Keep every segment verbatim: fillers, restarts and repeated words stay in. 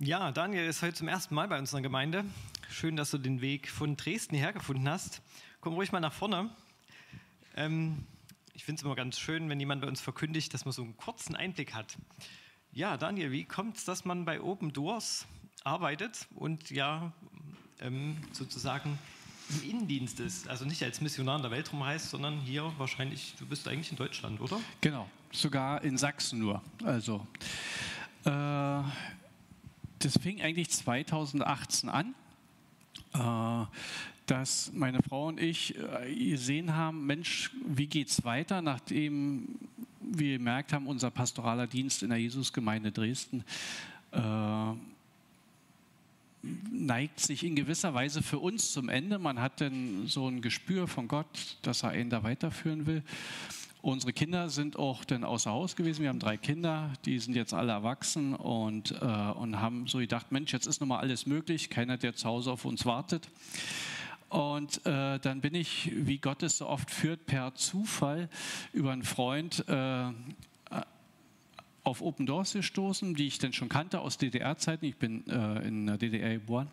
Ja, Daniel ist heute zum ersten Mal bei uns in der Gemeinde. Schön, dass du den Weg von Dresden hierher gefunden hast. Komm ruhig mal nach vorne. Ähm, ich finde es immer ganz schön, wenn jemand bei uns verkündigt, dass man so einen kurzen Einblick hat. Ja, Daniel, wie kommt es, dass man bei Open Doors arbeitet und ja ähm, sozusagen im Innendienst ist? Also nicht als Missionar in der Welt rumreist, sondern hier wahrscheinlich, du bist eigentlich in Deutschland, oder? Genau, sogar in Sachsen nur. Also äh, das fing eigentlich zweitausendachtzehn an, äh, dass meine Frau und ich äh, gesehen haben, Mensch, wie geht's weiter, nachdem wir gemerkt haben, unser pastoraler Dienst in der Jesusgemeinde Dresden äh, neigt sich in gewisser Weise für uns zum Ende. Man hat dann so ein Gespür von Gott, dass er einen da weiterführen will. Unsere Kinder sind auch dann außer Haus gewesen. Wir haben drei Kinder, die sind jetzt alle erwachsen und, äh, und haben so gedacht, Mensch, jetzt ist nochmal alles möglich. Keiner, der zu Hause auf uns wartet. Und äh, dann bin ich, wie Gott es so oft führt, per Zufall über einen Freund äh, auf Open Doors gestoßen, die ich dann schon kannte aus D D R-Zeiten. Ich bin äh, in der D D R geboren.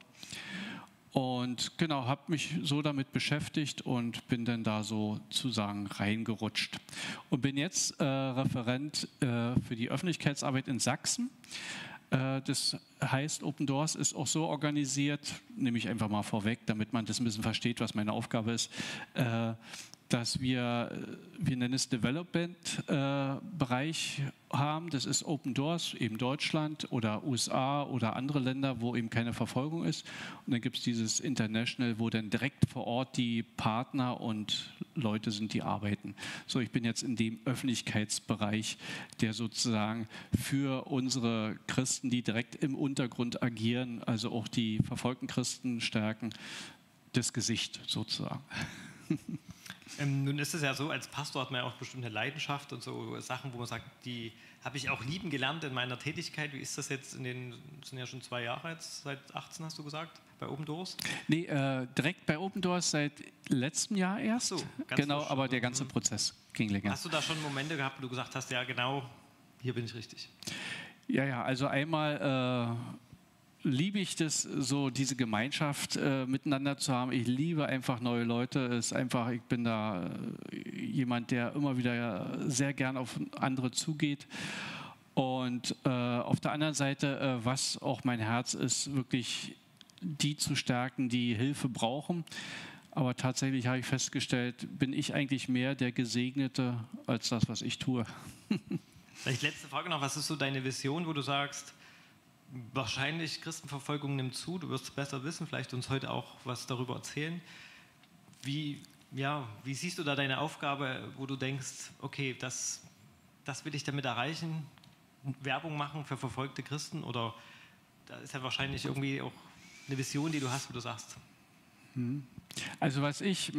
Und genau, habe mich so damit beschäftigt und bin dann da sozusagen reingerutscht. Und bin jetzt äh, Referent äh, für die Öffentlichkeitsarbeit in Sachsen. Äh, das heißt, Open Doors ist auch so organisiert, nehme ich einfach mal vorweg, damit man das ein bisschen versteht, was meine Aufgabe ist, äh, dass wir, wir nennen es Development-Bereich äh, haben. Das ist Open Doors, eben Deutschland oder U S A oder andere Länder, wo eben keine Verfolgung ist. Und dann gibt es dieses International, wo dann direkt vor Ort die Partner und Leute sind, die arbeiten. So, ich bin jetzt in dem Öffentlichkeitsbereich, der sozusagen für unsere Christen, die direkt im Untergrund agieren, also auch die verfolgten Christen stärken, das Gesicht sozusagen. Ähm, nun ist es ja so, als Pastor hat man ja auch bestimmte Leidenschaft und so Sachen, wo man sagt, die habe ich auch lieben gelernt in meiner Tätigkeit. Wie ist das jetzt in den, das sind ja schon zwei Jahre jetzt, seit achtzehn hast du gesagt, bei Open Doors? Nee, äh, direkt bei Open Doors seit letztem Jahr erst. So, genau, aber der ganze Prozess ging länger. Hast du da schon Momente gehabt, wo du gesagt hast, ja genau, hier bin ich richtig? Ja, ja, also einmal... Äh, liebe ich das, so diese Gemeinschaft äh, miteinander zu haben. Ich liebe einfach neue Leute. Es ist einfach, ich bin da äh, jemand, der immer wieder sehr gern auf andere zugeht. Und äh, auf der anderen Seite, äh, was auch mein Herz ist, wirklich die zu stärken, die Hilfe brauchen. Aber tatsächlich habe ich festgestellt, bin ich eigentlich mehr der Gesegnete als das, was ich tue. Vielleicht letzte Frage noch, was ist so deine Vision, wo du sagst, wahrscheinlich Christenverfolgung nimmt zu, du wirst es besser wissen, vielleicht uns heute auch was darüber erzählen. Wie, ja, wie siehst du da deine Aufgabe, wo du denkst, okay, das, das will ich damit erreichen, Werbung machen für verfolgte Christen, oder da ist ja wahrscheinlich irgendwie auch eine Vision, die du hast, wo du sagst. Also was ich...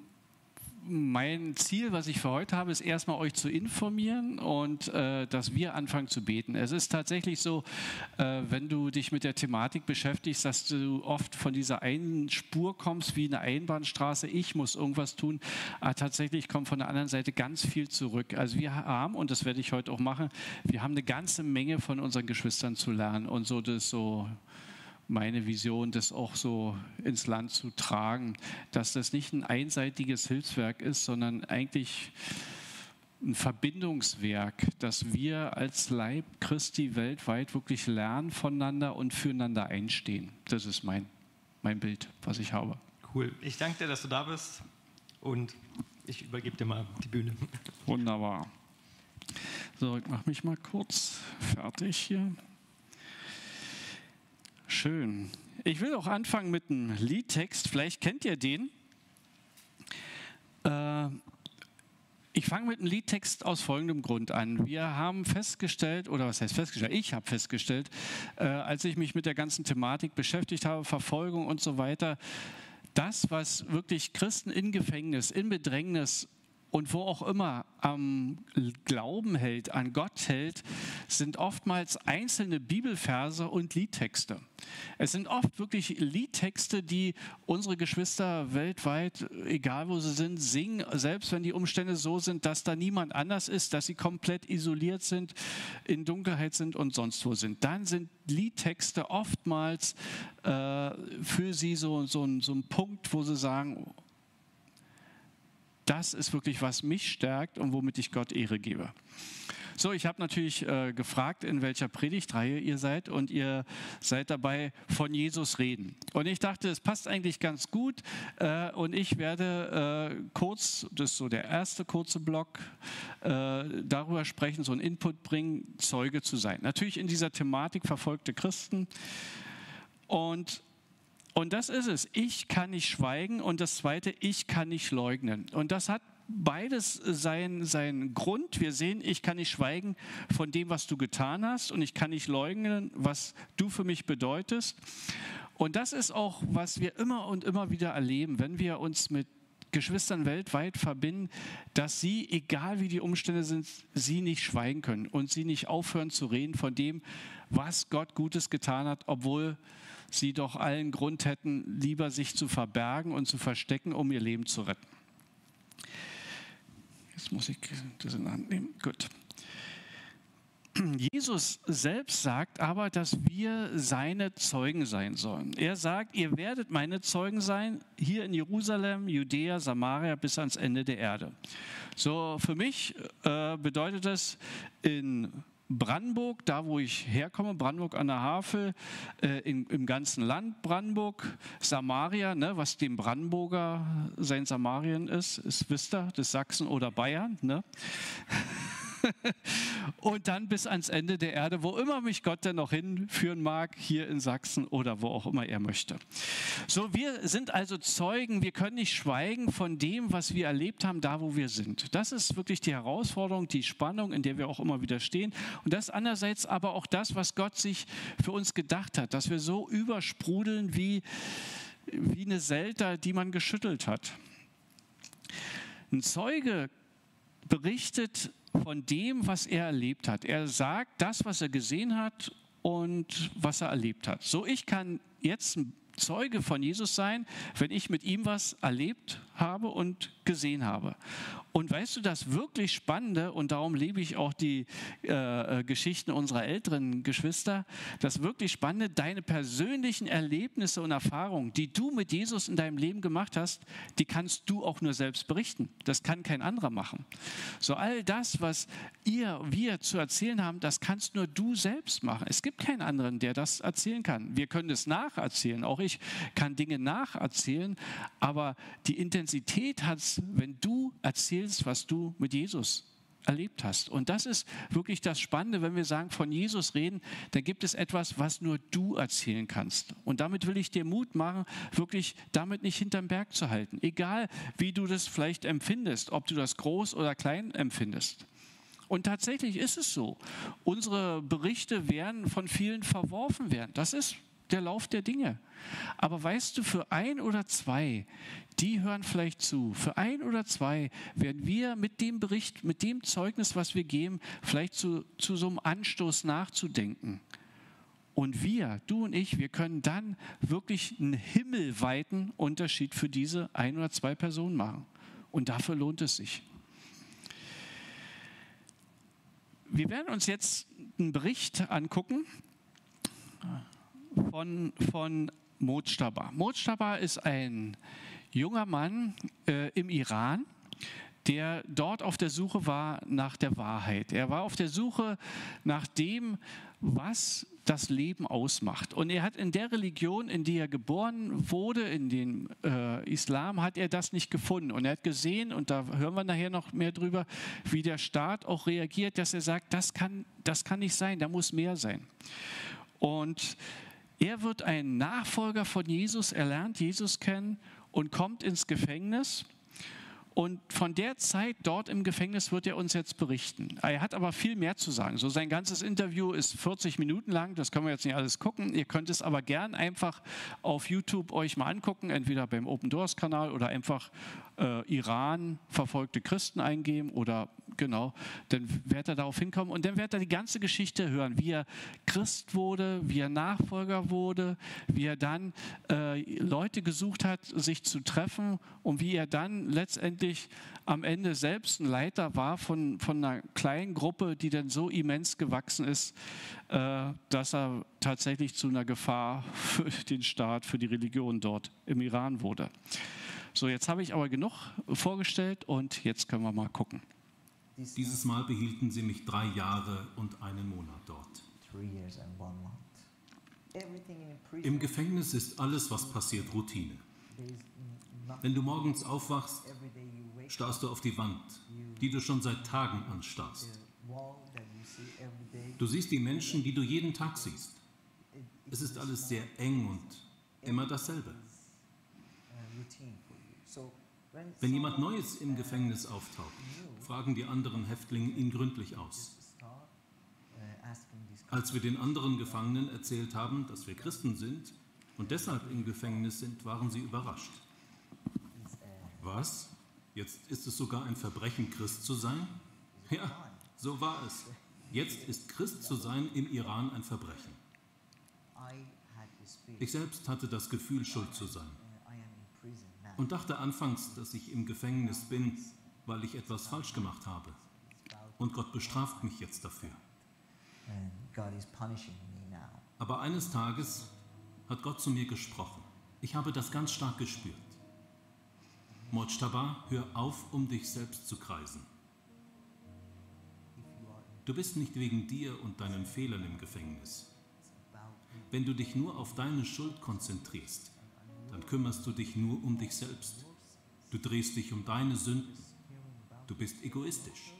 Mein Ziel, was ich für heute habe, ist erstmal euch zu informieren und äh, dass wir anfangen zu beten. Es ist tatsächlich so, äh, wenn du dich mit der Thematik beschäftigst, dass du oft von dieser einen Spur kommst wie eine Einbahnstraße, ich muss irgendwas tun, aber tatsächlich kommt von der anderen Seite ganz viel zurück. Also wir haben, und das werde ich heute auch machen, wir haben eine ganze Menge von unseren Geschwistern zu lernen und so das so... meine Vision, das auch so ins Land zu tragen, dass das nicht ein einseitiges Hilfswerk ist, sondern eigentlich ein Verbindungswerk, dass wir als Leib Christi weltweit wirklich lernen voneinander und füreinander einstehen. Das ist mein, mein Bild, was ich habe. Cool. Ich danke dir, dass du da bist und ich übergebe dir mal die Bühne. Wunderbar. So, ich mache mich mal kurz fertig hier. Schön. Ich will auch anfangen mit einem Liedtext. Vielleicht kennt ihr den. Äh, ich fange mit einem Liedtext aus folgendem Grund an. Wir haben festgestellt, oder was heißt festgestellt? Ich habe festgestellt, äh, als ich mich mit der ganzen Thematik beschäftigt habe, Verfolgung und so weiter, das, was wirklich Christen in Gefängnis, in Bedrängnis und wo auch immer am Glauben hält, an Gott hält, sind oftmals einzelne Bibelverse und Liedtexte. Es sind oft wirklich Liedtexte, die unsere Geschwister weltweit, egal wo sie sind, singen, selbst wenn die Umstände so sind, dass da niemand anders ist, dass sie komplett isoliert sind, in Dunkelheit sind und sonst wo sind. Dann sind Liedtexte oftmals äh, für sie so, so, ein, so ein Punkt, wo sie sagen, das ist wirklich, was mich stärkt und womit ich Gott Ehre gebe. So, ich habe natürlich äh, gefragt, in welcher Predigtreihe ihr seid, und ihr seid dabei, von Jesus reden. Und ich dachte, es passt eigentlich ganz gut, äh, und ich werde äh, kurz, das ist so der erste kurze Block, äh, darüber sprechen, so einen Input bringen, Zeuge zu sein. Natürlich in dieser Thematik verfolgte Christen. Und Und das ist es. Ich kann nicht schweigen, und das Zweite, ich kann nicht leugnen. Und das hat beides seinen, seinen Grund. Wir sehen, ich kann nicht schweigen von dem, was du getan hast, und ich kann nicht leugnen, was du für mich bedeutest. Und das ist auch, was wir immer und immer wieder erleben, wenn wir uns mit Geschwistern weltweit verbinden, dass sie, egal wie die Umstände sind, sie nicht schweigen können und sie nicht aufhören zu reden von dem, was Gott Gutes getan hat, obwohl sie doch allen Grund hätten, lieber sich zu verbergen und zu verstecken, um ihr Leben zu retten. Jetzt muss ich das in die Hand nehmen. Gut. Jesus selbst sagt aber, dass wir seine Zeugen sein sollen. Er sagt, ihr werdet meine Zeugen sein, hier in Jerusalem, Judäa, Samaria, bis ans Ende der Erde. So, für mich äh, bedeutet das in Brandenburg, da wo ich herkomme, Brandenburg an der Havel, äh, in, im ganzen Land Brandenburg, Samaria, ne, was dem Brandenburger sein Samarien ist, ist, wisst ihr, das Sachsen oder Bayern, ne? Und dann bis ans Ende der Erde, wo immer mich Gott denn noch hinführen mag, hier in Sachsen oder wo auch immer er möchte. So, wir sind also Zeugen, wir können nicht schweigen von dem, was wir erlebt haben, da wo wir sind. Das ist wirklich die Herausforderung, die Spannung, in der wir auch immer wieder stehen. Und das andererseits aber auch das, was Gott sich für uns gedacht hat, dass wir so übersprudeln wie, wie eine Selter, die man geschüttelt hat. Ein Zeuge berichtet von dem, was er erlebt hat. Er sagt das, was er gesehen hat und was er erlebt hat. So, ich kann jetzt ein Zeuge von Jesus sein, wenn ich mit ihm was erlebt habe und gesehen habe. Und weißt du, das wirklich Spannende, und darum liebe ich auch die äh, Geschichten unserer älteren Geschwister, das wirklich Spannende, deine persönlichen Erlebnisse und Erfahrungen, die du mit Jesus in deinem Leben gemacht hast, die kannst du auch nur selbst berichten. Das kann kein anderer machen. So, all das, was ihr, wir zu erzählen haben, das kannst nur du selbst machen. Es gibt keinen anderen, der das erzählen kann. Wir können es nacherzählen. Auch ich kann Dinge nacherzählen, aber die Intensität hat es, wenn du erzählst, was du mit Jesus erlebt hast. Und das ist wirklich das Spannende, wenn wir sagen, von Jesus reden, dann gibt es etwas, was nur du erzählen kannst. Und damit will ich dir Mut machen, wirklich damit nicht hinterm Berg zu halten. Egal, wie du das vielleicht empfindest, ob du das groß oder klein empfindest. Und tatsächlich ist es so. Unsere Berichte werden von vielen verworfen werden. Das ist der Lauf der Dinge. Aber weißt du, für ein oder zwei, die hören vielleicht zu, für ein oder zwei werden wir mit dem Bericht, mit dem Zeugnis, was wir geben, vielleicht zu, zu so einem Anstoß nachzudenken. Und wir, du und ich, wir können dann wirklich einen himmelweiten Unterschied für diese ein oder zwei Personen machen. Und dafür lohnt es sich. Wir werden uns jetzt einen Bericht angucken von, von Mojtaba. Mojtaba ist ein junger Mann äh, im Iran, der dort auf der Suche war nach der Wahrheit. Er war auf der Suche nach dem, was das Leben ausmacht. Und er hat in der Religion, in der er geboren wurde, in den äh, Islam, hat er das nicht gefunden. Und er hat gesehen, und da hören wir nachher noch mehr drüber, wie der Staat auch reagiert, dass er sagt, das kann, das kann nicht sein, da muss mehr sein. Und er wird ein Nachfolger von Jesus, er lernt Jesus kennen und kommt ins Gefängnis. Und von der Zeit dort im Gefängnis wird er uns jetzt berichten. Er hat aber viel mehr zu sagen. So, sein ganzes Interview ist vierzig Minuten lang, das können wir jetzt nicht alles gucken. Ihr könnt es aber gern einfach auf YouTube euch mal angucken, entweder beim Open Doors Kanal oder einfach äh, Iran verfolgte Christen eingeben oder genau, dann wird er darauf hinkommen und dann wird er die ganze Geschichte hören, wie er Christ wurde, wie er Nachfolger wurde, wie er dann äh, Leute gesucht hat, sich zu treffen und wie er dann letztendlich am Ende selbst ein Leiter war von, von einer kleinen Gruppe, die dann so immens gewachsen ist, äh, dass er tatsächlich zu einer Gefahr für den Staat, für die Religion dort im Iran wurde. So, jetzt habe ich aber genug vorgestellt und jetzt können wir mal gucken. Dieses Mal behielten sie mich drei Jahre und einen Monat dort. Im Gefängnis ist alles, was passiert, Routine. Wenn du morgens aufwachst, starrst du auf die Wand, die du schon seit Tagen anstarrst. Du siehst die Menschen, die du jeden Tag siehst. Es ist alles sehr eng und immer dasselbe. Wenn jemand Neues im Gefängnis auftaucht, fragen die anderen Häftlinge ihn gründlich aus. Als wir den anderen Gefangenen erzählt haben, dass wir Christen sind und deshalb im Gefängnis sind, waren sie überrascht. Was? Jetzt ist es sogar ein Verbrechen, Christ zu sein? Ja, so war es. Jetzt ist Christ zu sein im Iran ein Verbrechen. Ich selbst hatte das Gefühl, schuld zu sein. Und dachte anfangs, dass ich im Gefängnis bin, weil ich etwas falsch gemacht habe. Und Gott bestraft mich jetzt dafür. Aber eines Tages hat Gott zu mir gesprochen. Ich habe das ganz stark gespürt. Mojtaba, hör auf, um dich selbst zu kreisen. Du bist nicht wegen dir und deinen Fehlern im Gefängnis. Wenn du dich nur auf deine Schuld konzentrierst, dann kümmerst du dich nur um dich selbst. Du drehst dich um deine Sünden. Du bist egoistisch.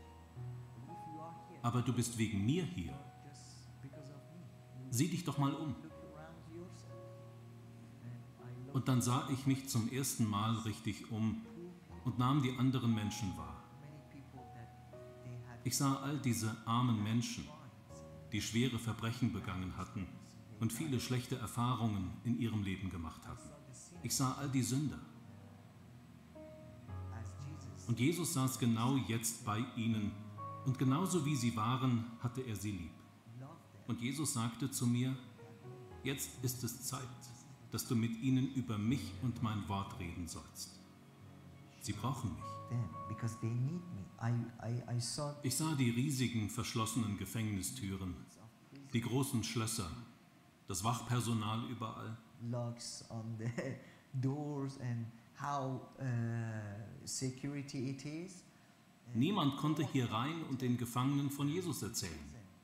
Aber du bist wegen mir hier. Sieh dich doch mal um. Und dann sah ich mich zum ersten Mal richtig um und nahm die anderen Menschen wahr. Ich sah all diese armen Menschen, die schwere Verbrechen begangen hatten und viele schlechte Erfahrungen in ihrem Leben gemacht hatten. Ich sah all die Sünder. Und Jesus saß genau jetzt bei ihnen und genauso wie sie waren, hatte er sie lieb. Und Jesus sagte zu mir, jetzt ist es Zeit, dass du mit ihnen über mich und mein Wort reden sollst. Sie brauchen mich. Ich sah die riesigen verschlossenen Gefängnistüren, die großen Schlösser, das Wachpersonal überall. Locks on the doors and how uh, security it is. Niemand konnte hier rein und den Gefangenen von Jesus erzählen.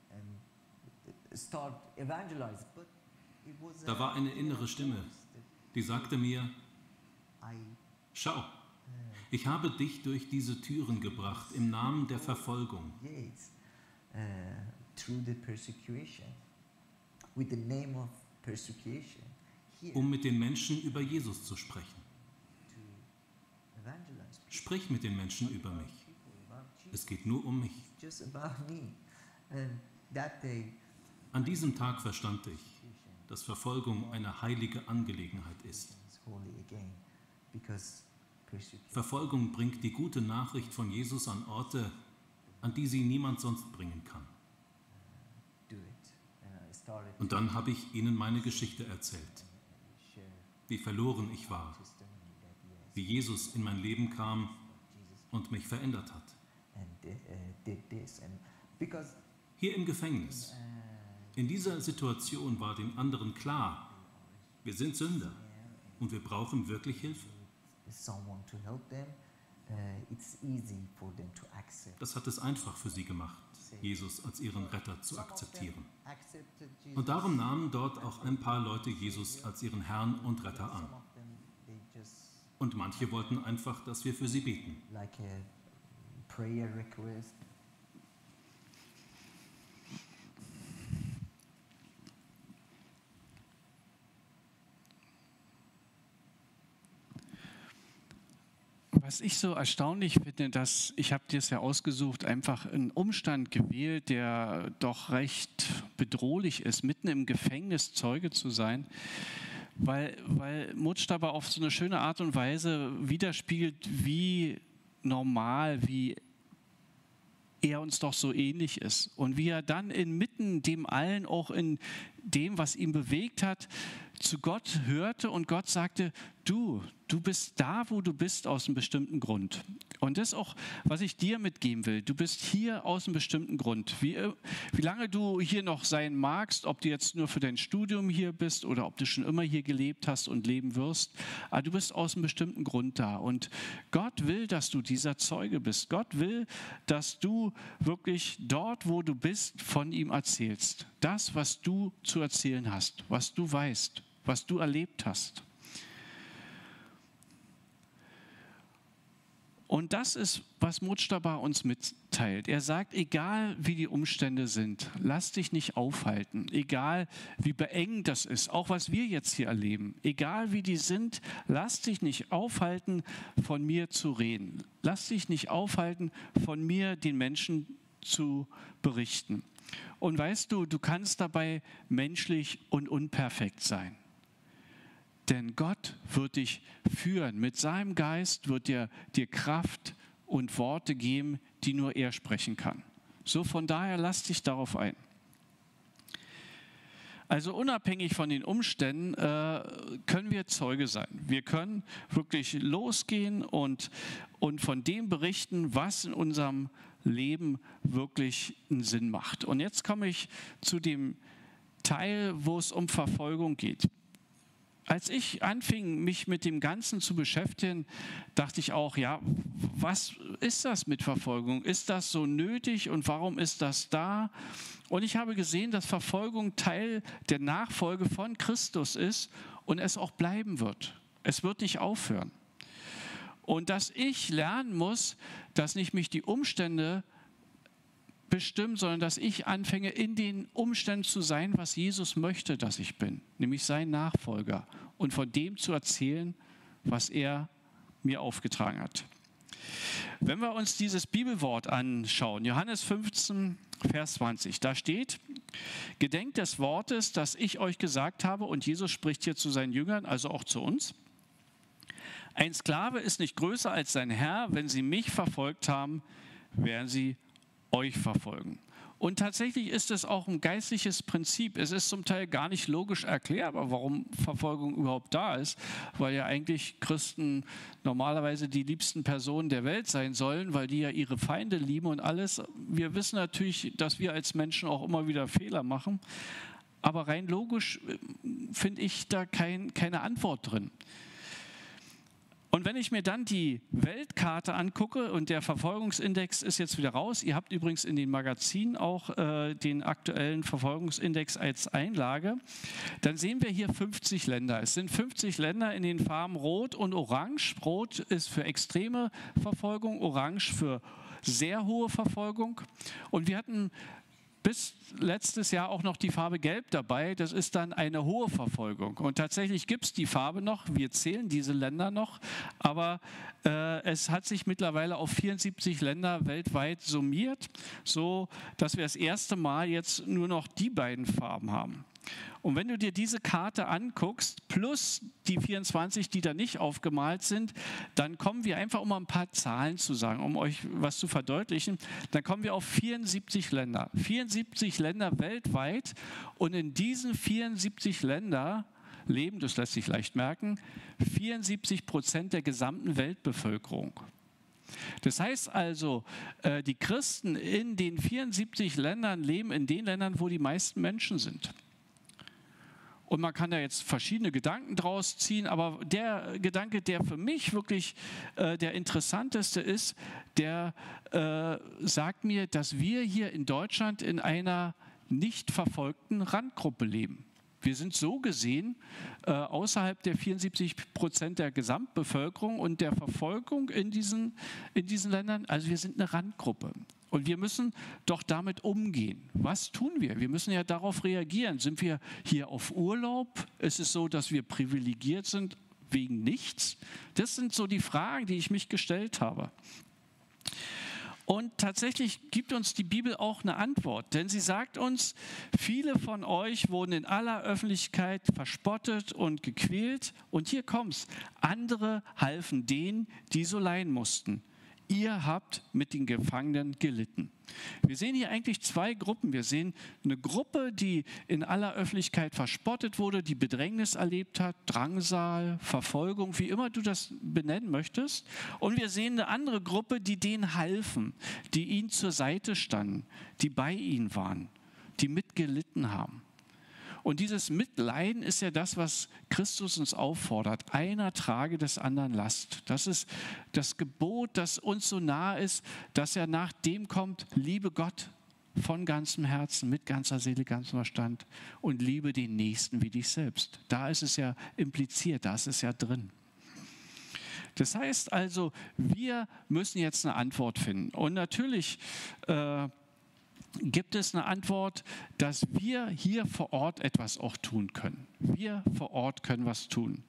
Start evangelize, but it was Da war eine innere Stimme, die sagte mir, schau, ich habe dich durch diese Türen gebracht im Namen der Verfolgung. Yes, uh, through the persecution, with the name of persecution, here, Um mit den Menschen über Jesus zu sprechen. to evangelize people Sprich mit den Menschen über mich. about Jesus, Es geht nur um mich. just about me. And that day, An diesem Tag verstand ich, dass Verfolgung eine heilige Angelegenheit ist. it's holy again, because persecution. Verfolgung bringt die gute Nachricht von Jesus an Orte, an die sie niemand sonst bringen kann. Do it. And I started Und dann habe ich ihnen meine Geschichte erzählt, to share wie verloren ich war, testimony that yes, wie Jesus in mein Leben kam Jesus und mich verändert hat. and did, uh, did this, and because Hier im Gefängnis, uh, in dieser Situation war den anderen klar, wir sind Sünder und wir brauchen wirklich Hilfe. someone to help them, uh, it's easy for them to accept. Das hat es einfach für sie gemacht, Jesus als ihren Retter zu akzeptieren. Accepted Jesus. Und darum nahmen dort auch ein paar Leute Jesus als ihren Herrn und Retter an. Some of them, they just Und manche wollten einfach, dass wir für sie beten. like a prayer request. Was ich so erstaunlich finde, dass, ich habe dir es ja ausgesucht, einfach einen Umstand gewählt, der doch recht bedrohlich ist, mitten im Gefängnis Zeuge zu sein, weil, weil Mudschtaber auf so eine schöne Art und Weise widerspiegelt, wie normal, wie er uns doch so ähnlich ist. Und wie er dann inmitten dem allen, auch in dem, was ihn bewegt hat, zu Gott hörte und Gott sagte, du, du bist da, wo du bist, aus einem bestimmten Grund. Und das ist auch, was ich dir mitgeben will. Du bist hier aus einem bestimmten Grund. Wie, wie lange du hier noch sein magst, ob du jetzt nur für dein Studium hier bist oder ob du schon immer hier gelebt hast und leben wirst, aber du bist aus einem bestimmten Grund da. Und Gott will, dass du dieser Zeuge bist. Gott will, dass du wirklich dort, wo du bist, von ihm erzählst. Das, was du zu erzählen hast, was du weißt, was du erlebt hast. Und das ist, was Mudschtaber uns mitteilt. Er sagt, egal wie die Umstände sind, lass dich nicht aufhalten. Egal wie beengend das ist, auch was wir jetzt hier erleben. Egal wie die sind, lass dich nicht aufhalten, von mir zu reden. Lass dich nicht aufhalten, von mir den Menschen zu berichten. Und weißt du, du kannst dabei menschlich und unperfekt sein. Denn Gott wird dich führen. Mit seinem Geist wird er dir Kraft und Worte geben, die nur er sprechen kann. So von daher lass dich darauf ein. Also unabhängig von den Umständen äh, können wir Zeuge sein. Wir können wirklich losgehen und, und von dem berichten, was in unserem Leben wirklich einen Sinn macht. Und jetzt komme ich zu dem Teil, wo es um Verfolgung geht. Als ich anfing, mich mit dem Ganzen zu beschäftigen, dachte ich auch, ja, was ist das mit Verfolgung? Ist das so nötig und warum ist das da? Und ich habe gesehen, dass Verfolgung Teil der Nachfolge von Christus ist und es auch bleiben wird. Es wird nicht aufhören. Und dass ich lernen muss, dass nicht mich die Umstände bestimmt, sondern dass ich anfange, in den Umständen zu sein, was Jesus möchte, dass ich bin, nämlich sein Nachfolger und von dem zu erzählen, was er mir aufgetragen hat. Wenn wir uns dieses Bibelwort anschauen, Johannes fünfzehn, Vers zwanzig, da steht, gedenkt des Wortes, das ich euch gesagt habe, und Jesus spricht hier zu seinen Jüngern, also auch zu uns. Ein Sklave ist nicht größer als sein Herr. Wenn sie mich verfolgt haben, werden sie euch verfolgen. Und tatsächlich ist es auch ein geistliches Prinzip. Es ist zum Teil gar nicht logisch erklärbar, warum Verfolgung überhaupt da ist, weil ja eigentlich Christen normalerweise die liebsten Personen der Welt sein sollen, weil die ja ihre Feinde lieben und alles. Wir wissen natürlich, dass wir als Menschen auch immer wieder Fehler machen, aber rein logisch finde ich da kein, keine Antwort drin. Und wenn ich mir dann die Weltkarte angucke und der Verfolgungsindex ist jetzt wieder raus, ihr habt übrigens in den Magazinen auch äh, den aktuellen Verfolgungsindex als Einlage, dann sehen wir hier fünfzig Länder. Es sind fünfzig Länder in den Farben Rot und Orange. Rot ist für extreme Verfolgung, Orange für sehr hohe Verfolgung. Und wir hatten bis letztes Jahr auch noch die Farbe Gelb dabei. Das ist dann eine hohe Verfolgung. Und tatsächlich gibt es die Farbe noch. Wir zählen diese Länder noch. Aber äh, es hat sich mittlerweile auf vierundsiebzig Länder weltweit summiert, so dass wir das erste Mal jetzt nur noch die beiden Farben haben. Und wenn du dir diese Karte anguckst, plus die vierundzwanzig, die da nicht aufgemalt sind, dann kommen wir einfach, um mal ein paar Zahlen zu sagen, um euch was zu verdeutlichen, dann kommen wir auf vierundsiebzig Länder. vierundsiebzig Länder weltweit und in diesen vierundsiebzig Ländern leben, das lässt sich leicht merken, vierundsiebzig Prozent der gesamten Weltbevölkerung. Das heißt also, die Christen in den vierundsiebzig Ländern leben in den Ländern, wo die meisten Menschen sind. Und man kann da jetzt verschiedene Gedanken draus ziehen, aber der Gedanke, der für mich wirklich äh, der interessanteste ist, der äh, sagt mir, dass wir hier in Deutschland in einer nicht verfolgten Randgruppe leben. Wir sind so gesehen äh, außerhalb der vierundsiebzig Prozent der Gesamtbevölkerung und der Verfolgung in diesen, in diesen Ländern. Also wir sind eine Randgruppe. Und wir müssen doch damit umgehen. Was tun wir? Wir müssen ja darauf reagieren. Sind wir hier auf Urlaub? Ist es so, dass wir privilegiert sind wegen nichts? Das sind so die Fragen, die ich mich gestellt habe. Und tatsächlich gibt uns die Bibel auch eine Antwort, denn sie sagt uns, viele von euch wurden in aller Öffentlichkeit verspottet und gequält. Und hier kommt's, andere halfen denen, die so leiden mussten. Ihr habt mit den Gefangenen gelitten. Wir sehen hier eigentlich zwei Gruppen. Wir sehen eine Gruppe, die in aller Öffentlichkeit verspottet wurde, die Bedrängnis erlebt hat, Drangsal, Verfolgung, wie immer du das benennen möchtest. Und wir sehen eine andere Gruppe, die denen halfen, die ihnen zur Seite standen, die bei ihnen waren, die mitgelitten haben. Und dieses Mitleiden ist ja das, was Christus uns auffordert. Einer trage des anderen Last. Das ist das Gebot, das uns so nahe ist, dass er nach dem kommt, liebe Gott von ganzem Herzen, mit ganzer Seele, ganzem Verstand und liebe den Nächsten wie dich selbst. Da ist es ja impliziert, da ist es ja drin. Das heißt also, wir müssen jetzt eine Antwort finden. Und natürlich äh, gibt es eine Antwort, dass wir hier vor Ort etwas auch tun können. Wir vor Ort können was tun.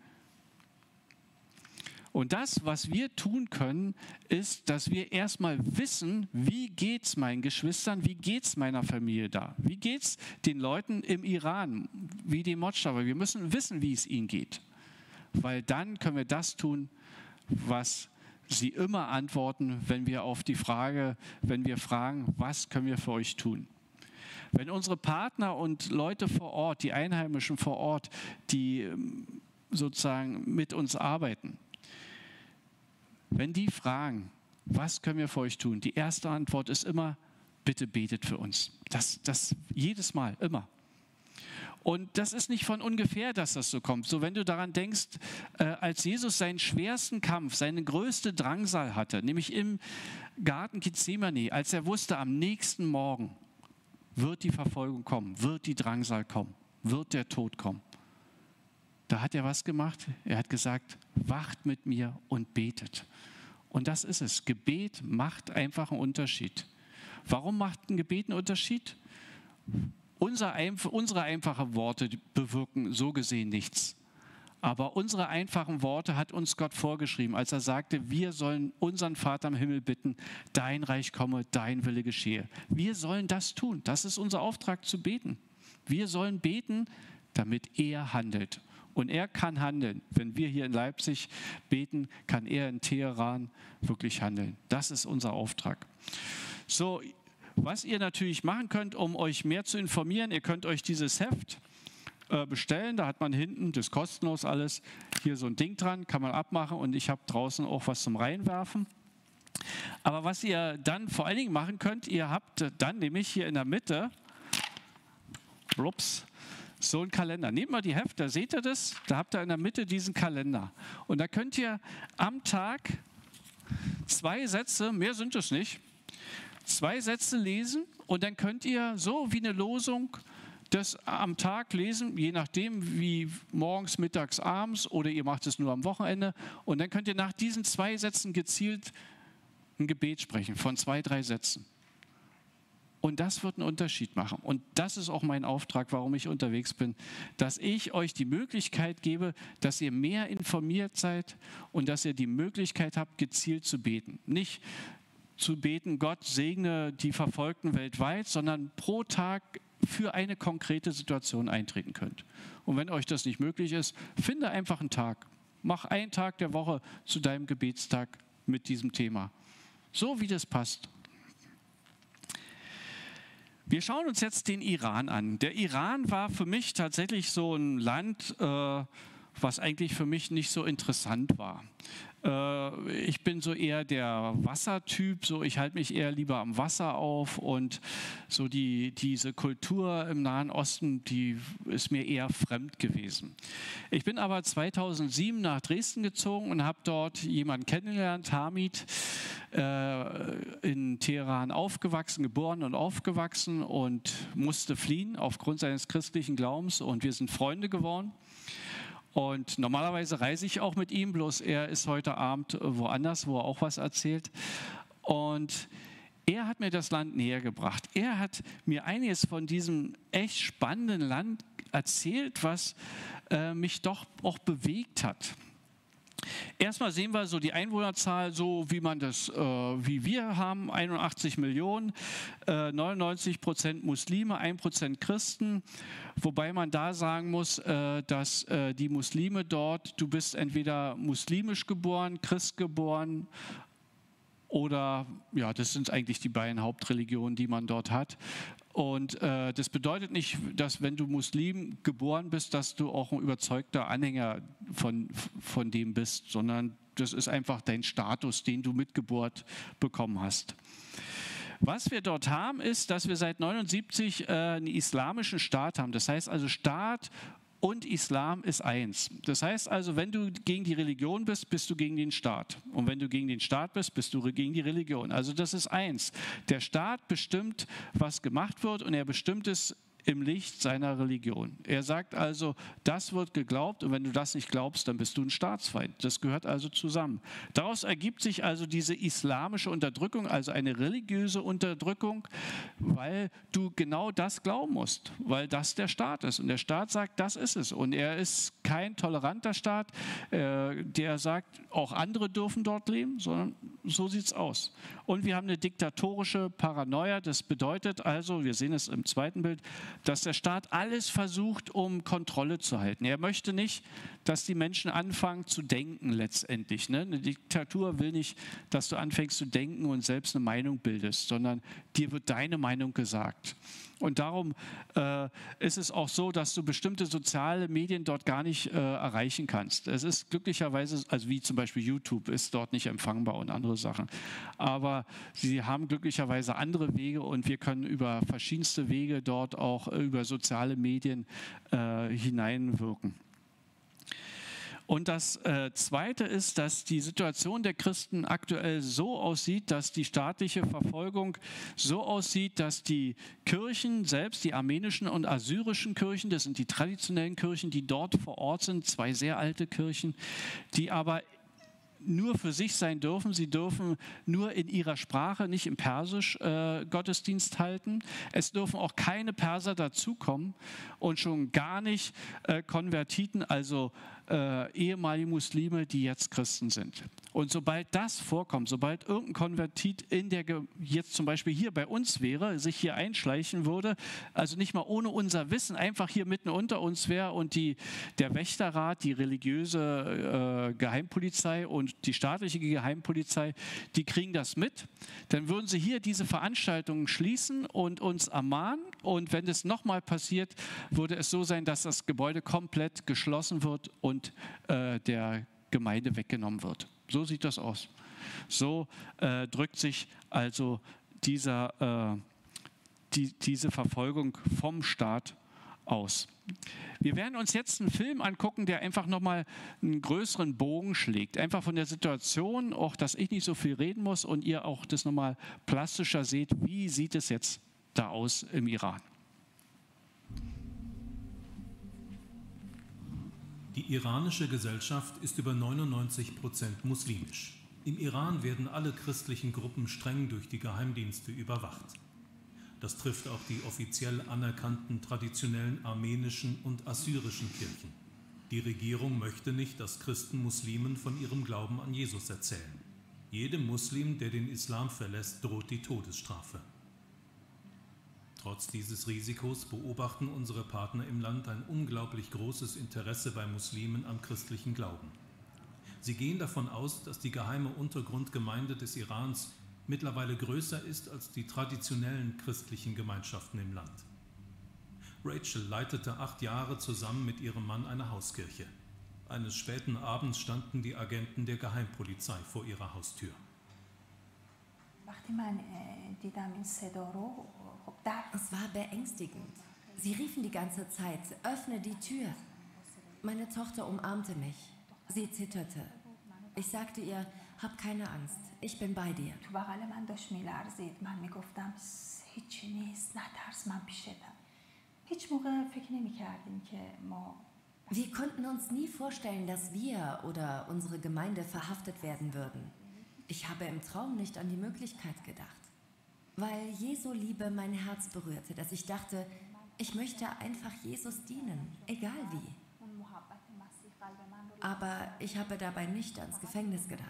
Und das, was wir tun können, ist, dass wir erstmal wissen, wie geht es meinen Geschwistern, wie geht es meiner Familie da, wie geht es den Leuten im Iran, wie dem Mojtaba. Wir müssen wissen, wie es ihnen geht, weil dann können wir das tun, was sie immer antworten, wenn wir auf die Frage, wenn wir fragen, was können wir für euch tun? Wenn unsere Partner und Leute vor Ort, die Einheimischen vor Ort, die sozusagen mit uns arbeiten, wenn die fragen, was können wir für euch tun? Die erste Antwort ist immer, bitte betet für uns. Das, das jedes Mal, immer. Und das ist nicht von ungefähr, dass das so kommt. So, wenn du daran denkst, äh, als Jesus seinen schwersten Kampf, seine größte Drangsal hatte, nämlich im Garten Gethsemane, als er wusste, am nächsten Morgen wird die Verfolgung kommen, wird die Drangsal kommen, wird der Tod kommen. Da hat er was gemacht? Er hat gesagt, wacht mit mir und betet. Und das ist es. Gebet macht einfach einen Unterschied. Warum macht ein Gebet einen Unterschied? Unser, unsere einfachen Worte bewirken so gesehen nichts. Aber unsere einfachen Worte hat uns Gott vorgeschrieben, als er sagte, wir sollen unseren Vater im Himmel bitten, dein Reich komme, dein Wille geschehe. Wir sollen das tun. Das ist unser Auftrag, zu beten. Wir sollen beten, damit er handelt. Und er kann handeln. Wenn wir hier in Leipzig beten, kann er in Teheran wirklich handeln. Das ist unser Auftrag. So, was ihr natürlich machen könnt, um euch mehr zu informieren, ihr könnt euch dieses Heft äh, bestellen. Da hat man hinten, das ist kostenlos alles, hier so ein Ding dran, kann man abmachen und ich habe draußen auch was zum Reinwerfen. Aber was ihr dann vor allen Dingen machen könnt, ihr habt dann nämlich hier in der Mitte, ups, so ein Kalender. Nehmt mal die Hefte, seht ihr das? Da habt ihr in der Mitte diesen Kalender. Und da könnt ihr am Tag zwei Sätze, mehr sind es nicht, zwei Sätze lesen und dann könnt ihr so wie eine Losung das am Tag lesen, je nachdem wie morgens, mittags, abends oder ihr macht es nur am Wochenende und dann könnt ihr nach diesen zwei Sätzen gezielt ein Gebet sprechen von zwei, drei Sätzen. Und das wird einen Unterschied machen. Und das ist auch mein Auftrag, warum ich unterwegs bin, dass ich euch die Möglichkeit gebe, dass ihr mehr informiert seid und dass ihr die Möglichkeit habt, gezielt zu beten. Nicht zu beten, Gott segne die Verfolgten weltweit, sondern pro Tag für eine konkrete Situation eintreten könnt. Und wenn euch das nicht möglich ist, finde einfach einen Tag. Mach einen Tag der Woche zu deinem Gebetstag mit diesem Thema. So wie das passt. Wir schauen uns jetzt den Iran an. Der Iran war für mich tatsächlich so ein Land, äh, was eigentlich für mich nicht so interessant war. Äh, ich bin so eher der Wassertyp, so ich halte mich eher lieber am Wasser auf und so die, diese Kultur im Nahen Osten, die ist mir eher fremd gewesen. Ich bin aber zweitausendsieben nach Dresden gezogen und habe dort jemanden kennengelernt, Hamid, äh, in Teheran aufgewachsen, geboren und aufgewachsen und musste fliehen aufgrund seines christlichen Glaubens und wir sind Freunde geworden. Und normalerweise reise ich auch mit ihm, bloß er ist heute Abend woanders, wo er auch was erzählt. Und er hat mir das Land näher gebracht. Er hat mir einiges von diesem echt spannenden Land erzählt, was äh, mich doch auch bewegt hat. Erstmal sehen wir so die Einwohnerzahl, so wie man das, äh, wie wir haben, einundachtzig Millionen, äh, neunundneunzig Prozent Muslime, ein Prozent Christen, wobei man da sagen muss, äh, dass äh, die Muslime dort, du bist entweder muslimisch geboren, Christ geboren, oder, ja, das sind eigentlich die beiden Hauptreligionen, die man dort hat. Und äh, das bedeutet nicht, dass wenn du Muslim geboren bist, dass du auch ein überzeugter Anhänger von, von dem bist, sondern das ist einfach dein Status, den du mit Geburt bekommen hast. Was wir dort haben, ist, dass wir seit neunundsiebzig äh, einen islamischen Staat haben. Das heißt also, Staat und Islam ist eins. Das heißt also, wenn du gegen die Religion bist, bist du gegen den Staat. Und wenn du gegen den Staat bist, bist du gegen die Religion. Also das ist eins. Der Staat bestimmt, was gemacht wird, und er bestimmt es im Licht seiner Religion. Er sagt also, das wird geglaubt, und wenn du das nicht glaubst, dann bist du ein Staatsfeind. Das gehört also zusammen. Daraus ergibt sich also diese islamische Unterdrückung, also eine religiöse Unterdrückung, weil du genau das glauben musst, weil das der Staat ist. Und der Staat sagt, das ist es. Und er ist kein toleranter Staat, äh, der sagt, auch andere dürfen dort leben, sondern so sieht es aus. Und wir haben eine diktatorische Paranoia. Das bedeutet also, wir sehen es im zweiten Bild, dass der Staat alles versucht, um Kontrolle zu halten. Er möchte nicht, dass die Menschen anfangen zu denken letztendlich. Ne? Eine Diktatur will nicht, dass du anfängst zu denken und selbst eine Meinung bildest, sondern dir wird deine Meinung gesagt. Und darum äh, ist es auch so, dass du bestimmte soziale Medien dort gar nicht äh, erreichen kannst. Es ist glücklicherweise, also wie zum Beispiel YouTube, ist dort nicht empfangbar und andere Sachen. Aber sie haben glücklicherweise andere Wege, und wir können über verschiedenste Wege dort auch äh, über soziale Medien äh, hineinwirken. Und das äh, Zweite ist, dass die Situation der Christen aktuell so aussieht, dass die staatliche Verfolgung so aussieht, dass die Kirchen selbst, die armenischen und assyrischen Kirchen, das sind die traditionellen Kirchen, die dort vor Ort sind, zwei sehr alte Kirchen, die aber nur für sich sein dürfen. Sie dürfen nur in ihrer Sprache, nicht im Persisch, äh, Gottesdienst halten. Es dürfen auch keine Perser dazukommen und schon gar nicht äh, Konvertiten, also äh, ehemalige Muslime, die jetzt Christen sind. Und sobald das vorkommt, sobald irgendein Konvertit in der, jetzt zum Beispiel hier bei uns wäre, sich hier einschleichen würde, also nicht mal ohne unser Wissen, einfach hier mitten unter uns wäre und die, der Wächterrat, die religiöse äh, Geheimpolizei und die staatliche Geheimpolizei, die kriegen das mit, dann würden sie hier diese Veranstaltungen schließen und uns ermahnen. Und wenn es nochmal passiert, würde es so sein, dass das Gebäude komplett geschlossen wird und äh, der Gemeinde weggenommen wird. So sieht das aus. So äh, drückt sich also dieser, äh, die, diese Verfolgung vom Staat aus. Wir werden uns jetzt einen Film angucken, der einfach nochmal einen größeren Bogen schlägt. Einfach von der Situation, auch dass ich nicht so viel reden muss und ihr auch das nochmal plastischer seht, wie sieht es jetzt da aus im Iran. Die iranische Gesellschaft ist über neunundneunzig Prozent muslimisch. Im Iran werden alle christlichen Gruppen streng durch die Geheimdienste überwacht. Das trifft auch die offiziell anerkannten traditionellen armenischen und assyrischen Kirchen. Die Regierung möchte nicht, dass Christen Muslimen von ihrem Glauben an Jesus erzählen. Jedem Muslim, der den Islam verlässt, droht die Todesstrafe. Trotz dieses Risikos beobachten unsere Partner im Land ein unglaublich großes Interesse bei Muslimen am christlichen Glauben. Sie gehen davon aus, dass die geheime Untergrundgemeinde des Irans mittlerweile größer ist als die traditionellen christlichen Gemeinschaften im Land. Rachel leitete acht Jahre zusammen mit ihrem Mann eine Hauskirche. Eines späten Abends standen die Agenten der Geheimpolizei vor ihrer Haustür. Es war beängstigend. Sie riefen die ganze Zeit, öffne die Tür. Meine Tochter umarmte mich. Sie zitterte. Ich sagte ihr, hab keine Angst, ich bin bei dir. Wir konnten uns nie vorstellen, dass wir oder unsere Gemeinde verhaftet werden würden. Ich habe im Traum nicht an die Möglichkeit gedacht. Weil Jesu Liebe mein Herz berührte, dass ich dachte, ich möchte einfach Jesus dienen, egal wie. Aber ich habe dabei nicht ans Gefängnis gedacht.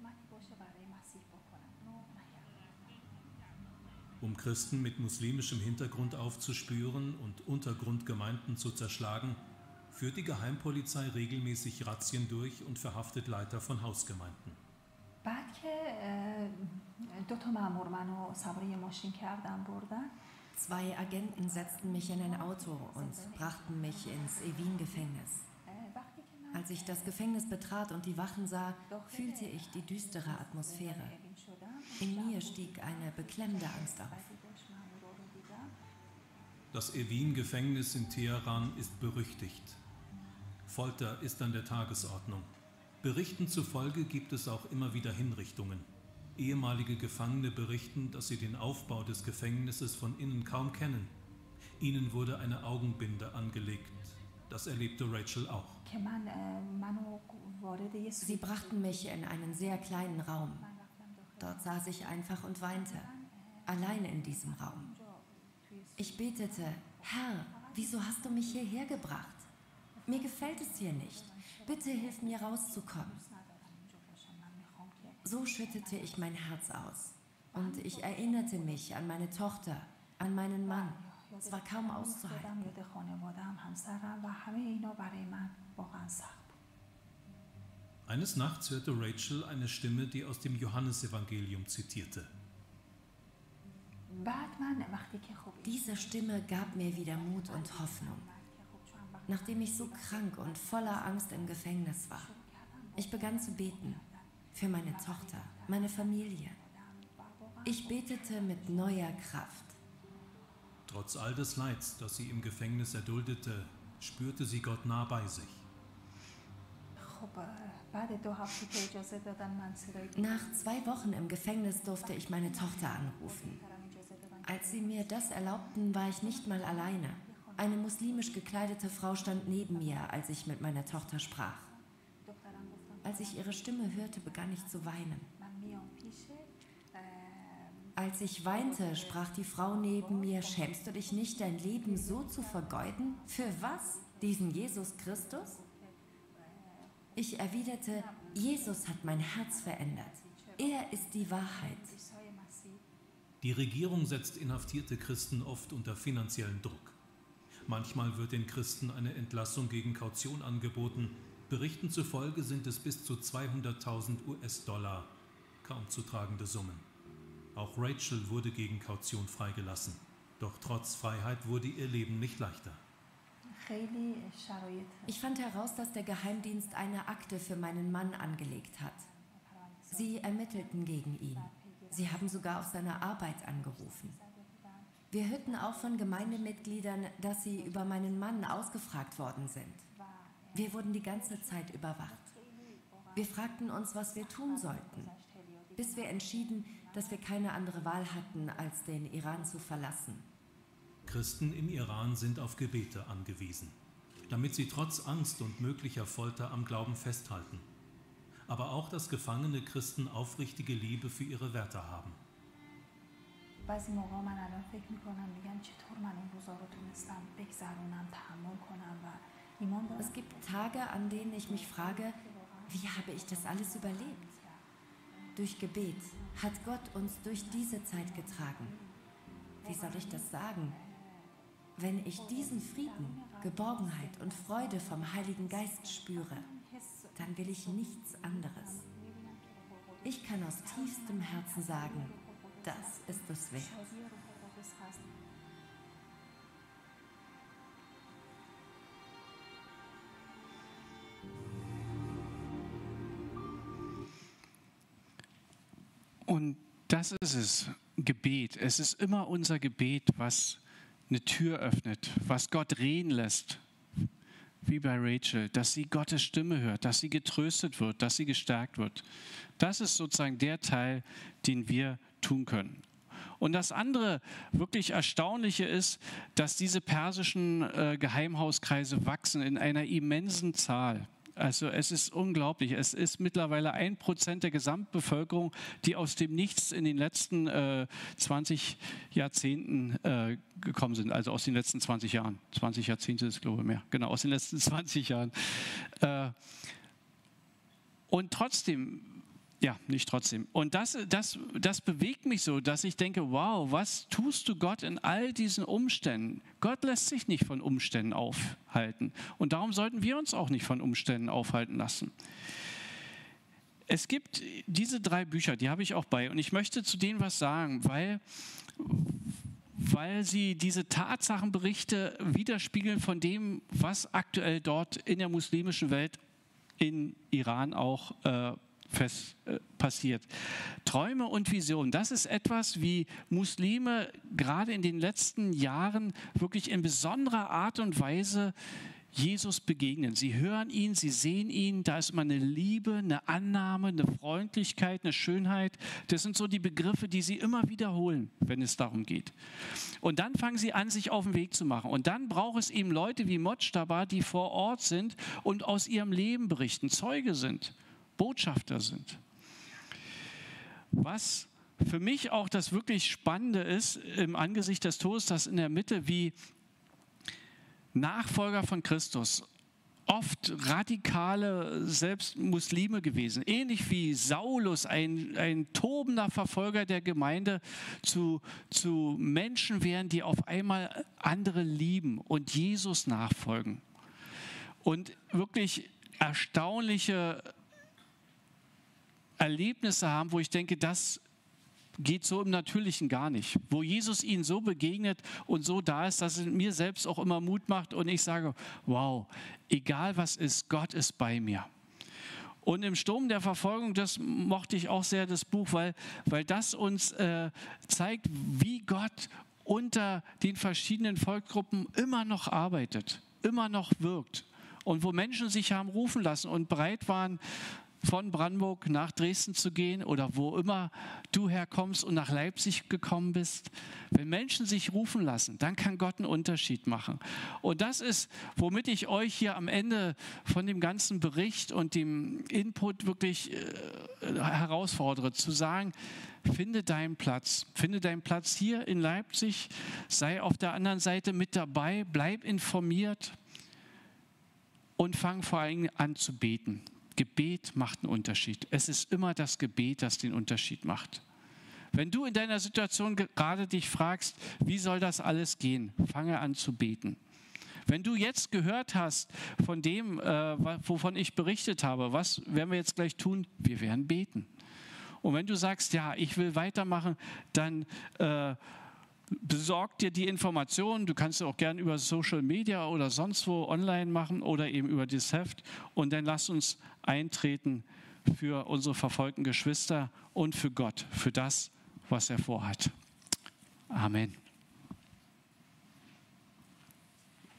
Um Christen mit muslimischem Hintergrund aufzuspüren und Untergrundgemeinden zu zerschlagen, führt die Geheimpolizei regelmäßig Razzien durch und verhaftet Leiter von Hausgemeinden. بعد که دو تا مأمور منو سوار یه ماشین کردن بردن. Zwei Agenten setzten mich in ein Auto und brachten mich ins Evin-Gefängnis. Als ich das Gefängnis betrat und die Wachen sah, fühlte ich die düstere Atmosphäre. In mir stieg eine beklemmende Angst auf. Das Evin-Gefängnis in Teheran ist berüchtigt. Folter ist an der Tagesordnung. Berichten zufolge gibt es auch immer wieder Hinrichtungen. Ehemalige Gefangene berichten, dass sie den Aufbau des Gefängnisses von innen kaum kennen. Ihnen wurde eine Augenbinde angelegt. Das erlebte Rachel auch. Sie brachten mich in einen sehr kleinen Raum. Dort saß ich einfach und weinte, allein in diesem Raum. Ich betete: Herr, wieso hast du mich hierher gebracht? Mir gefällt es hier nicht. Bitte hilf mir rauszukommen. So schüttete ich mein Herz aus. Und ich erinnerte mich an meine Tochter, an meinen Mann. Es war kaum auszuhalten. Eines Nachts hörte Rachel eine Stimme, die aus dem Johannesevangelium zitierte. Diese Stimme gab mir wieder Mut und Hoffnung, nachdem ich so krank und voller Angst im Gefängnis war. Ich begann zu beten für meine Tochter, meine Familie. Ich betete mit neuer Kraft. Trotz all des Leids, das sie im Gefängnis erduldete, spürte sie Gott nah bei sich. Nach zwei Wochen im Gefängnis durfte ich meine Tochter anrufen. Als sie mir das erlaubten, war ich nicht mal alleine. Eine muslimisch gekleidete Frau stand neben mir, als ich mit meiner Tochter sprach. Als ich ihre Stimme hörte, begann ich zu weinen. Als ich weinte, sprach die Frau neben mir: Schämst du dich nicht, dein Leben so zu vergeuden? Für was? Diesen Jesus Christus? Ich erwiderte: Jesus hat mein Herz verändert. Er ist die Wahrheit. Die Regierung setzt inhaftierte Christen oft unter finanziellen Druck. Manchmal wird den Christen eine Entlassung gegen Kaution angeboten. Berichten zufolge sind es bis zu zweihunderttausend US-Dollar, kaum zu tragende Summen. Auch Rachel wurde gegen Kaution freigelassen. Doch trotz Freiheit wurde ihr Leben nicht leichter. Ich fand heraus, dass der Geheimdienst eine Akte für meinen Mann angelegt hat. Sie ermittelten gegen ihn. Sie haben sogar auf seine Arbeit angerufen. Wir hörten auch von Gemeindemitgliedern, dass sie über meinen Mann ausgefragt worden sind. Wir wurden die ganze Zeit überwacht. Wir fragten uns, was wir tun sollten, bis wir entschieden, dass wir keine andere Wahl hatten, als den Iran zu verlassen. Christen im Iran sind auf Gebete angewiesen, damit sie trotz Angst und möglicher Folter am Glauben festhalten. Aber auch, dass gefangene Christen aufrichtige Liebe für ihre Werte haben. Es gibt Tage, an denen ich mich frage, wie habe ich das alles überlebt? Durch Gebet hat Gott uns durch diese Zeit getragen. Wie soll ich das sagen? Wenn ich diesen Frieden, Geborgenheit und Freude vom Heiligen Geist spüre, dann will ich nichts anderes. Ich kann aus tiefstem Herzen sagen, das ist es wert. Und das ist es, Gebet. Es ist immer unser Gebet, was eine Tür öffnet, was Gott reden lässt, wie bei Rachel, dass sie Gottes Stimme hört, dass sie getröstet wird, dass sie gestärkt wird. Das ist sozusagen der Teil, den wir tun können. Und das andere wirklich Erstaunliche ist, dass diese persischen äh, Geheimhauskreise wachsen in einer immensen Zahl. Also es ist unglaublich. Es ist mittlerweile ein Prozent der Gesamtbevölkerung, die aus dem Nichts in den letzten äh, zwanzig Jahrzehnten äh, gekommen sind. Also aus den letzten zwanzig Jahren. zwanzig Jahrzehnte ist, glaube ich, mehr. Genau, aus den letzten zwanzig Jahren. Äh, Und trotzdem, ja, nicht trotzdem. Und das, das, das bewegt mich so, dass ich denke, wow, was tust du Gott in all diesen Umständen? Gott lässt sich nicht von Umständen aufhalten. Und darum sollten wir uns auch nicht von Umständen aufhalten lassen. Es gibt diese drei Bücher, die habe ich auch bei. Und ich möchte zu denen was sagen, weil, weil sie diese Tatsachenberichte widerspiegeln von dem, was aktuell dort in der muslimischen Welt, in Iran auch äh, Fest, äh, passiert. Träume und Visionen, das ist etwas, wie Muslime gerade in den letzten Jahren wirklich in besonderer Art und Weise Jesus begegnen. Sie hören ihn, sie sehen ihn, da ist immer eine Liebe, eine Annahme, eine Freundlichkeit, eine Schönheit. Das sind so die Begriffe, die sie immer wiederholen, wenn es darum geht. Und dann fangen sie an, sich auf den Weg zu machen. Und dann braucht es eben Leute wie Mojtaba, die vor Ort sind und aus ihrem Leben berichten, Zeuge sind, Botschafter sind. Was für mich auch das wirklich Spannende ist, im Angesicht des Todes, dass in der Mitte wie Nachfolger von Christus, oft radikale, selbst Muslime gewesen, ähnlich wie Saulus, ein, ein tobender Verfolger der Gemeinde, zu, zu Menschen werden, die auf einmal andere lieben und Jesus nachfolgen. Und wirklich erstaunliche Erlebnisse haben, wo ich denke, das geht so im Natürlichen gar nicht. Wo Jesus ihnen so begegnet und so da ist, dass es mir selbst auch immer Mut macht und ich sage, wow, egal was ist, Gott ist bei mir. Und im Sturm der Verfolgung, das mochte ich auch sehr, das Buch, weil, weil das uns äh, zeigt, wie Gott unter den verschiedenen Volksgruppen immer noch arbeitet, immer noch wirkt. Und wo Menschen sich haben rufen lassen und bereit waren, von Brandenburg nach Dresden zu gehen oder wo immer du herkommst und nach Leipzig gekommen bist. Wenn Menschen sich rufen lassen, dann kann Gott einen Unterschied machen. Und das ist, womit ich euch hier am Ende von dem ganzen Bericht und dem Input wirklich äh, herausfordere, zu sagen, finde deinen Platz. Finde deinen Platz hier in Leipzig, sei auf der anderen Seite mit dabei, bleib informiert und fang vor allem an zu beten. Gebet macht einen Unterschied. Es ist immer das Gebet, das den Unterschied macht. Wenn du in deiner Situation gerade dich fragst, wie soll das alles gehen, fange an zu beten. Wenn du jetzt gehört hast von dem, äh, wovon ich berichtet habe, was werden wir jetzt gleich tun? Wir werden beten. Und wenn du sagst, ja, ich will weitermachen, dann äh, besorg dir die Informationen. Du kannst es auch gerne über Social Media oder sonst wo online machen oder eben über das Heft. Und dann lass uns eintreten für unsere verfolgten Geschwister und für Gott, für das, was er vorhat. Amen.